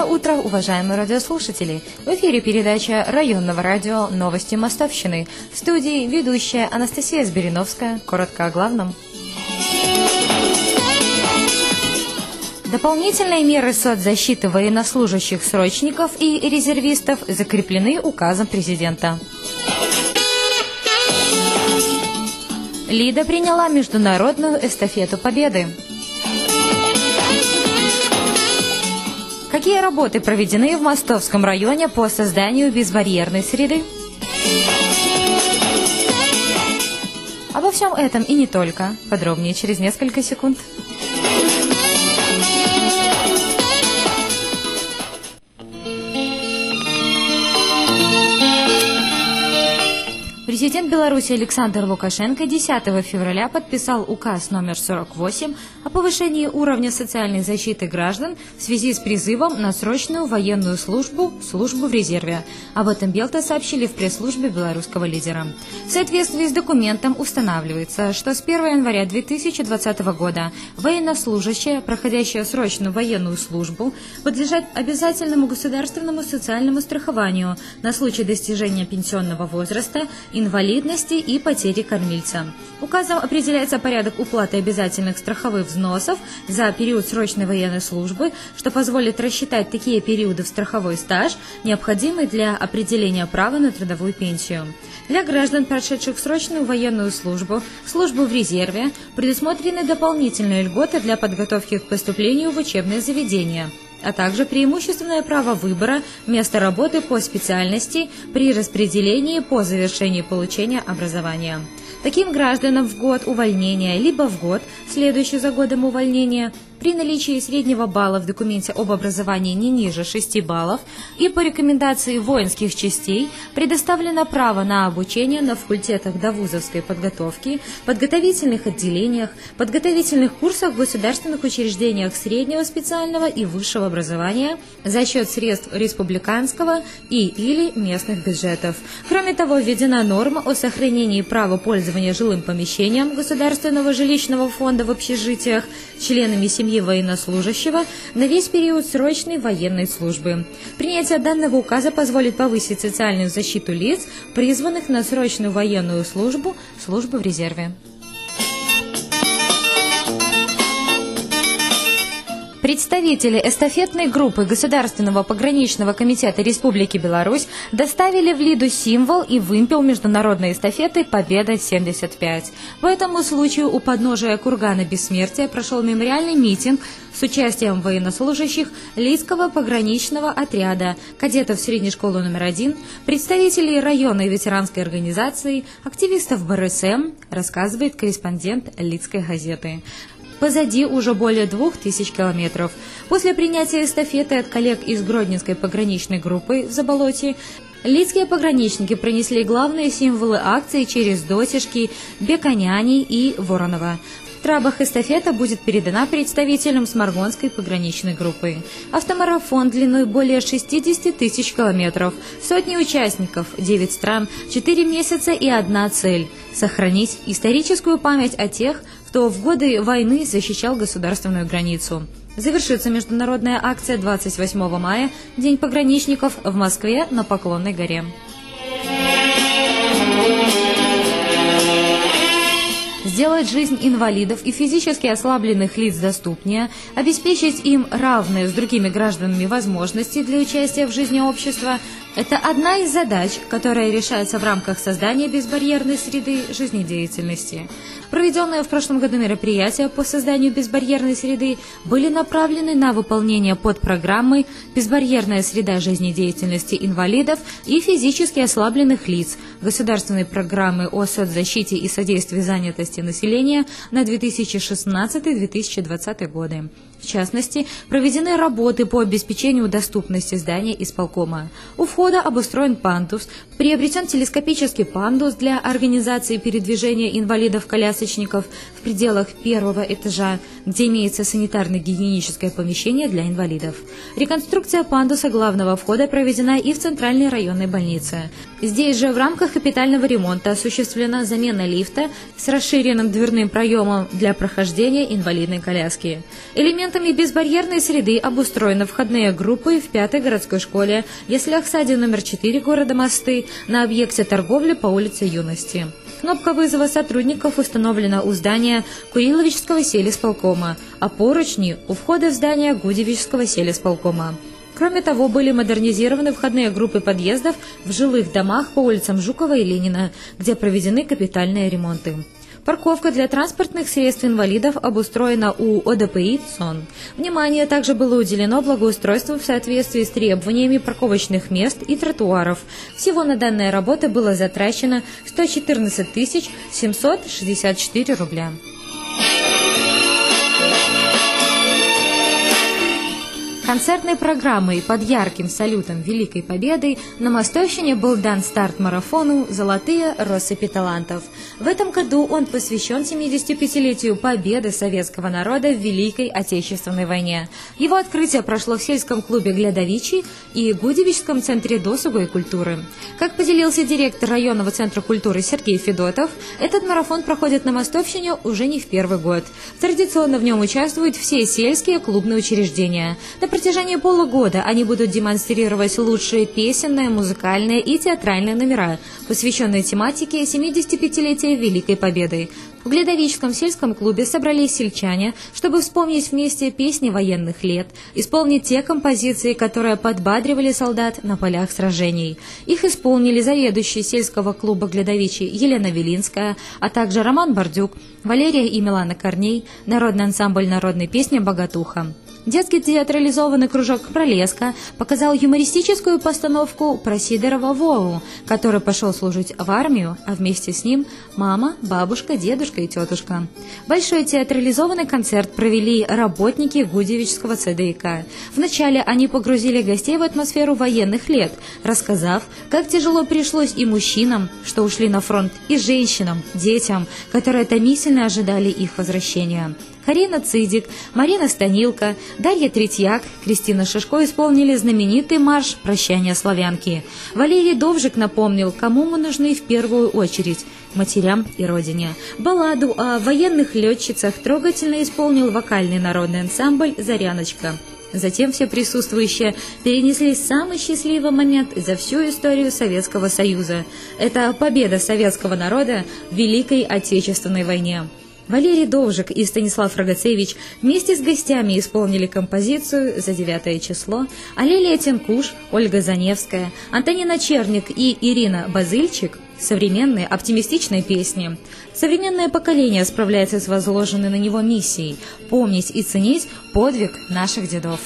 утро, уважаемые радиослушатели! В эфире передача районного радио «Новости Мостовщины». В студии ведущая Анастасия Сбериновская. Коротко о главном. Дополнительные меры соцзащиты военнослужащих, срочников и резервистов закреплены указом президента. Лида приняла международную эстафету Победы. Какие работы проведены в Мостовском районе по созданию безбарьерной среды? Обо всем этом и не только. Подробнее через несколько секунд. Президент Беларуси Александр Лукашенко 10 февраля подписал указ номер 48 о повышении уровня социальной защиты граждан в связи с призывом на срочную военную службу в резерве. Об этом Белта сообщили в пресс-службе белорусского лидера. В соответствии с документом устанавливается, что с 1 января 2020 года военнослужащие, проходящие срочную военную службу, подлежат обязательному государственному социальному страхованию на случай достижения пенсионного возраста, инвалидности и потери кормильца. Указом определяется порядок уплаты обязательных страховых взносов за период срочной военной службы, что позволит рассчитать такие периоды в страховой стаж, необходимый для определения права на трудовую пенсию. Для граждан, прошедших срочную военную службу в резерве, предусмотрены дополнительные льготы для подготовки к поступлению в учебное заведение, а также преимущественное право выбора места работы по специальности при распределении по завершении получения образования. Таким гражданам в год увольнения либо в год, следующий за годом увольнения, при наличии среднего балла в документе об образовании не ниже 6 баллов и по рекомендации воинских частей предоставлено право на обучение на факультетах довузовской подготовки, подготовительных отделениях, подготовительных курсах в государственных учреждениях среднего специального и высшего образования за счет средств республиканского и/или местных бюджетов. Кроме того, введена норма о сохранении права пользования жилым помещением Государственного жилищного фонда в общежитиях членами семьи военнослужащего на весь период срочной военной службы. Принятие данного указа позволит повысить социальную защиту лиц, призванных на срочную военную службу в резерве. Представители эстафетной группы Государственного пограничного комитета Республики Беларусь доставили в Лиду символ и вымпел международной эстафеты «Победа-75». По этому случаю у подножия кургана Бессмертия прошел мемориальный митинг с участием военнослужащих Лидского пограничного отряда, кадетов средней школы номер 1, представителей районной ветеранской организации, активистов БРСМ, рассказывает корреспондент Лидской газеты. Позади уже более 2000 километров. После принятия эстафеты от коллег из Гродненской пограничной группы в Заболотье, лидские пограничники пронесли главные символы акции через Дотишки, Беконяни и Воронова. В Трабах эстафета будет передана представителям Сморгонской пограничной группы. Автомарафон длиной более 60 тысяч километров, сотни участников, 9 стран, 4 месяца и одна цель – сохранить историческую память о тех, кто в годы войны защищал государственную границу. Завершится международная акция 28 мая, День пограничников, в Москве на Поклонной горе. Сделать жизнь инвалидов и физически ослабленных лиц доступнее, обеспечить им равные с другими гражданами возможности для участия в жизни общества – это одна из задач, которая решается в рамках создания безбарьерной среды жизнедеятельности. Проведенные в прошлом году мероприятия по созданию безбарьерной среды были направлены на выполнение подпрограммы «Безбарьерная среда жизнедеятельности инвалидов и физически ослабленных лиц» государственной программы о соцзащите и содействии занятости населения на 2016-2020 годы. В частности, проведены работы по обеспечению доступности здания исполкома. У входа обустроен пандус, приобретен телескопический пандус для организации передвижения инвалидов-колясочников, в пределах первого этажа, где имеется санитарно-гигиеническое помещение для инвалидов. Реконструкция пандуса главного входа проведена и в Центральной районной больнице. Здесь же в рамках капитального ремонта осуществлена замена лифта с расширенным дверным проемом для прохождения инвалидной коляски. Элементами безбарьерной среды обустроены входные группы в 5-й городской школе Яслях-Саде номер 4 города Мосты на объекте торговли по улице Юности. Кнопка вызова сотрудников установлена у здания Куриловичского сельисполкома, а поручни у входа в здание Гудевичского сельисполкома. Кроме того, были модернизированы входные группы подъездов в жилых домах по улицам Жукова и Ленина, где проведены капитальные ремонты. Парковка для транспортных средств инвалидов обустроена у ОДПИ ЦОН. Внимание также было уделено благоустройству в соответствии с требованиями парковочных мест и тротуаров. Всего на данные работы было затрачено 114 764 рубля. Концертной программой под ярким салютом Великой Победы на Мостовщине был дан старт марафону «Золотые россыпи талантов». В этом году он посвящен 75-летию победы советского народа в Великой Отечественной войне. Его открытие прошло в сельском клубе «Глядовичи» и Гудевичском центре досуга и культуры. Как поделился директор районного центра культуры Сергей Федотов, этот марафон проходит на Мостовщине уже не в первый год. Традиционно в нем участвуют все сельские клубные учреждения. На протяжении полугода они будут демонстрировать лучшие песенные, музыкальные и театральные номера, посвященные тематике 75-летия Великой Победы. В Глядовичском сельском клубе собрались сельчане, чтобы вспомнить вместе песни военных лет, исполнить те композиции, которые подбадривали солдат на полях сражений. Их исполнили заведующий сельского клуба Глядовичи Елена Велинская, а также Роман Бордюк, Валерия и Милана Корней, народный ансамбль народной песни «Богатуха». Детский театрализованный кружок «Пролеска» показал юмористическую постановку про Сидорова Вову, который пошел служить в армию, а вместе с ним мама, бабушка, дедушка и тетушка. Большой театрализованный концерт провели работники Гудевичского ЦДИК. Вначале они погрузили гостей в атмосферу военных лет, рассказав, как тяжело пришлось и мужчинам, что ушли на фронт, и женщинам, детям, которые томительно ожидали их возвращения. Карина Цидик, Марина Станилко, Дарья Третьяк, Кристина Шишко исполнили знаменитый марш «Прощание славянки». Валерий Довжик напомнил, кому мы нужны в первую очередь – матерям и родине. Балладу о военных летчицах трогательно исполнил вокальный народный ансамбль «Заряночка». Затем все присутствующие перенеслись в самый счастливый момент за всю историю Советского Союза. Это победа советского народа в Великой Отечественной войне. Валерий Довжик и Станислав Рогацевич вместе с гостями исполнили композицию «За 9 число», а Лилия Тенкуш, Ольга Заневская, Антонина Черник и Ирина Базыльчик – современные оптимистичные песни. Современное поколение справляется с возложенной на него миссией – помнить и ценить подвиг наших дедов.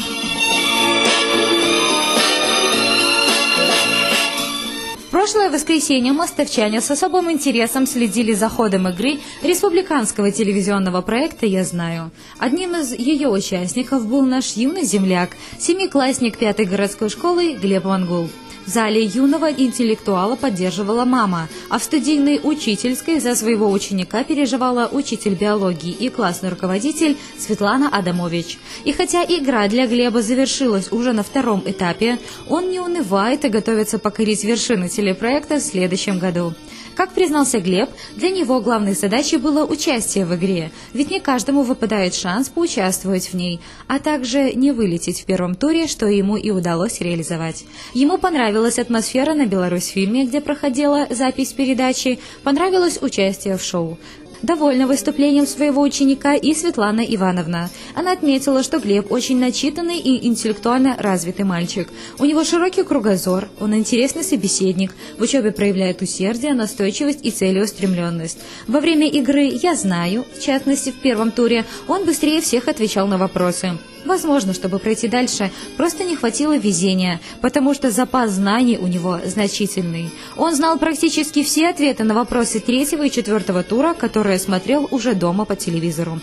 В прошлое воскресенье мостовчане с особым интересом следили за ходом игры республиканского телевизионного проекта «Я знаю». Одним из ее участников был наш юный земляк, семиклассник 5-й городской школы Глеб Вангул. В зале юного интеллектуала поддерживала мама, а в студийной учительской за своего ученика переживала учитель биологии и классный руководитель Светлана Адамович. И хотя игра для Глеба завершилась уже на 2-м этапе, он не унывает и готовится покорить вершины телепроекта в следующем году. Как признался Глеб, для него главной задачей было участие в игре, ведь не каждому выпадает шанс поучаствовать в ней, а также не вылететь в первом туре, что ему и удалось реализовать. Ему понравилась атмосфера на Беларусьфильме, где проходила запись передачи, понравилось участие в шоу. Довольна выступлением своего ученика и Светлана Ивановна. Она отметила, что Глеб очень начитанный и интеллектуально развитый мальчик. У него широкий кругозор, он интересный собеседник, в учебе проявляет усердие, настойчивость и целеустремленность. Во время игры «Я знаю», в частности в первом туре, он быстрее всех отвечал на вопросы. Возможно, чтобы пройти дальше, просто не хватило везения, потому что запас знаний у него значительный. Он знал практически все ответы на вопросы 3-го и 4-го тура, которые смотрел уже дома по телевизору.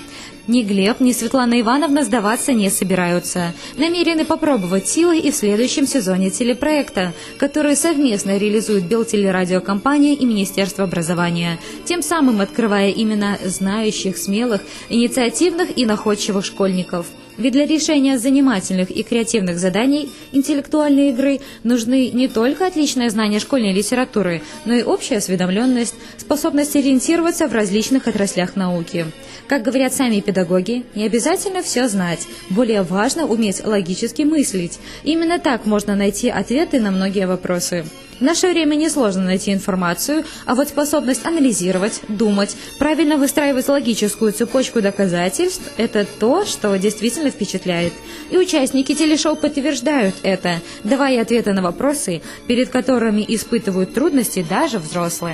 Ни Глеб, ни Светлана Ивановна сдаваться не собираются. Намерены попробовать силы и в следующем сезоне телепроекта, который совместно реализует Белтелерадиокомпания и Министерство образования, тем самым открывая именно знающих, смелых, инициативных и находчивых школьников. Ведь для решения занимательных и креативных заданий интеллектуальной игры нужны не только отличное знание школьной литературы, но и общая осведомленность, способность ориентироваться в различных отраслях науки. Как говорят сами педагоги, не обязательно все знать, более важно уметь логически мыслить. Именно так можно найти ответы на многие вопросы. В наше время несложно найти информацию, а вот способность анализировать, думать, правильно выстраивать логическую цепочку доказательств – это то, что действительно впечатляет. И участники телешоу подтверждают это, давая ответы на вопросы, перед которыми испытывают трудности даже взрослые.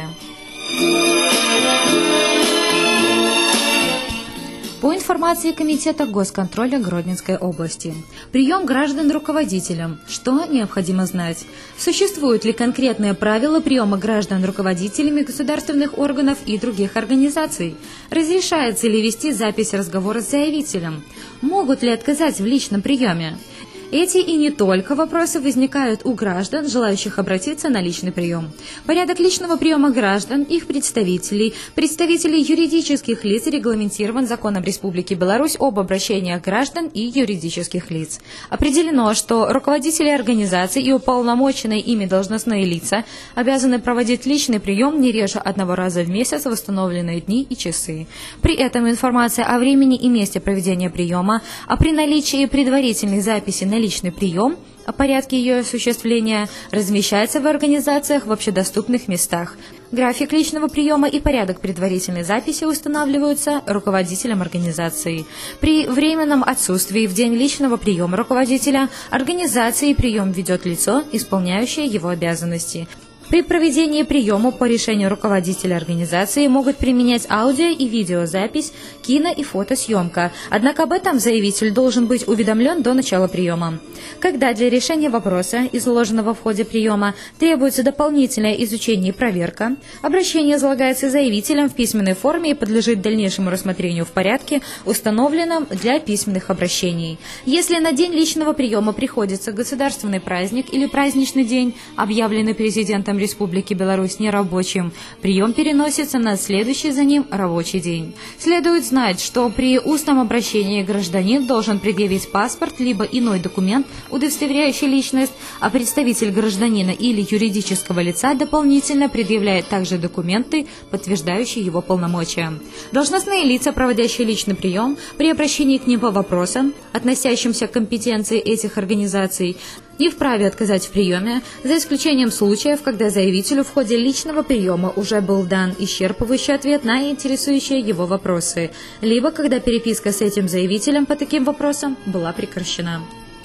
По информации Комитета госконтроля Гродненской области, прием граждан руководителям. Что необходимо знать? Существуют ли конкретные правила приема граждан руководителями государственных органов и других организаций? Разрешается ли вести запись разговора с заявителем? Могут ли отказать в личном приеме? Эти и не только вопросы возникают у граждан, желающих обратиться на личный прием. Порядок личного приема граждан, их представителей, представителей юридических лиц регламентирован Законом Республики Беларусь об обращениях граждан и юридических лиц. Определено, что руководители организаций и уполномоченные ими должностные лица обязаны проводить личный прием не реже 1 раза в месяц в установленные дни и часы. При этом информация о времени и месте проведения приема, а при наличии предварительной записи на личный прием, о порядке ее осуществления, размещается в организациях в общедоступных местах. График личного приема и порядок предварительной записи устанавливаются руководителем организации. При временном отсутствии в день личного приема руководителя организации прием ведет лицо, исполняющее его обязанности. При проведении приема по решению руководителя организации могут применять аудио- и видеозапись, кино- и фотосъемка. Однако об этом заявитель должен быть уведомлен до начала приема. Когда для решения вопроса, изложенного в ходе приема, требуется дополнительное изучение и проверка, обращение излагается заявителем в письменной форме и подлежит дальнейшему рассмотрению в порядке, установленном для письменных обращений. Если на день личного приема приходится государственный праздник или праздничный день, объявленный президентом Республики Беларусь нерабочим, прием переносится на следующий за ним рабочий день. Следует знать, что при устном обращении гражданин должен предъявить паспорт либо иной документ, удостоверяющий личность, а представитель гражданина или юридического лица дополнительно предъявляет также документы, подтверждающие его полномочия. Должностные лица, проводящие личный прием, при обращении к ним по вопросам, относящимся к компетенции этих организаций, не вправе отказать в приеме, за исключением случаев, когда заявителю в ходе личного приема уже был дан исчерпывающий ответ на интересующие его вопросы, либо когда переписка с этим заявителем по таким вопросам была прекращена.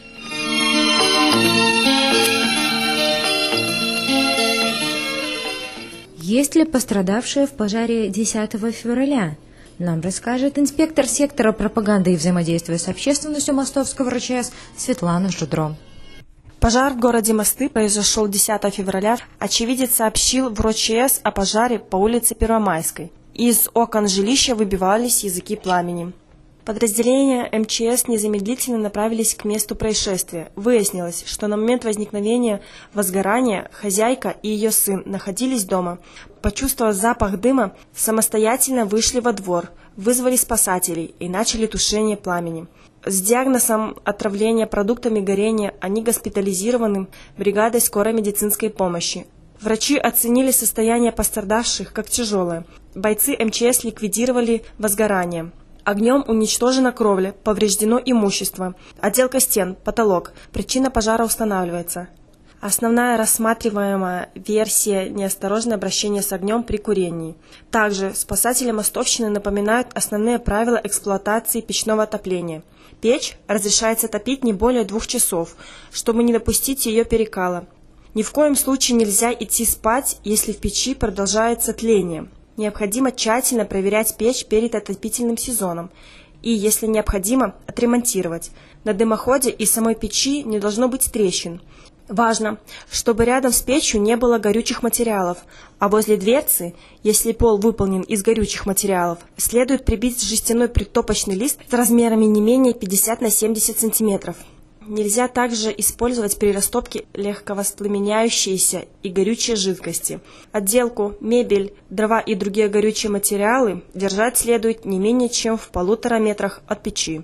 Есть ли пострадавшие в пожаре 10 февраля? Нам расскажет инспектор сектора пропаганды и взаимодействия с общественностью Мостовского РЧС Светлана Жудро. Пожар в городе Мосты произошел 10 февраля. Очевидец сообщил в РЧС о пожаре по улице Первомайской. Из окон жилища выбивались языки пламени. Подразделения МЧС незамедлительно направились к месту происшествия. Выяснилось, что на момент возникновения возгорания хозяйка и ее сын находились дома. Почувствовав запах дыма, самостоятельно вышли во двор, вызвали спасателей и начали тушение пламени. С диагнозом отравления продуктами горения они госпитализированы бригадой скорой медицинской помощи. Врачи оценили состояние пострадавших как тяжелое. Бойцы МЧС ликвидировали возгорание. Огнем уничтожена кровля, повреждено имущество, отделка стен, потолок. Причина пожара устанавливается. Основная рассматриваемая версия – неосторожное обращение с огнем при курении. Также спасатели Мостовщины напоминают основные правила эксплуатации печного отопления. Печь разрешается топить не более 2 часов, чтобы не допустить ее перекала. Ни в коем случае нельзя идти спать, если в печи продолжается тление. Необходимо тщательно проверять печь перед отопительным сезоном и, если необходимо, отремонтировать. На дымоходе и самой печи не должно быть трещин. Важно, чтобы рядом с печью не было горючих материалов, а возле дверцы, если пол выполнен из горючих материалов, следует прибить жестяной притопочный лист с размерами не менее 50 на 70 см. Нельзя также использовать при растопке легковоспламеняющиеся и горючие жидкости. Отделку, мебель, дрова и другие горючие материалы держать следует не менее чем в 1,5 метрах от печи.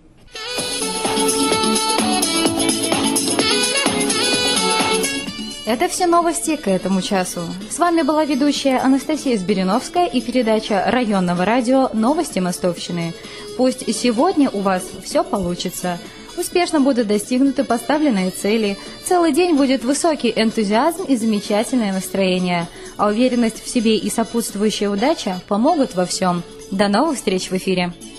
Это все новости к этому часу. С вами была ведущая Анастасия Збириновская и передача районного радио «Новости Мостовщины». Пусть сегодня у вас все получится. Успешно будут достигнуты поставленные цели. Целый день будет высокий энтузиазм и замечательное настроение. А уверенность в себе и сопутствующая удача помогут во всем. До новых встреч в эфире!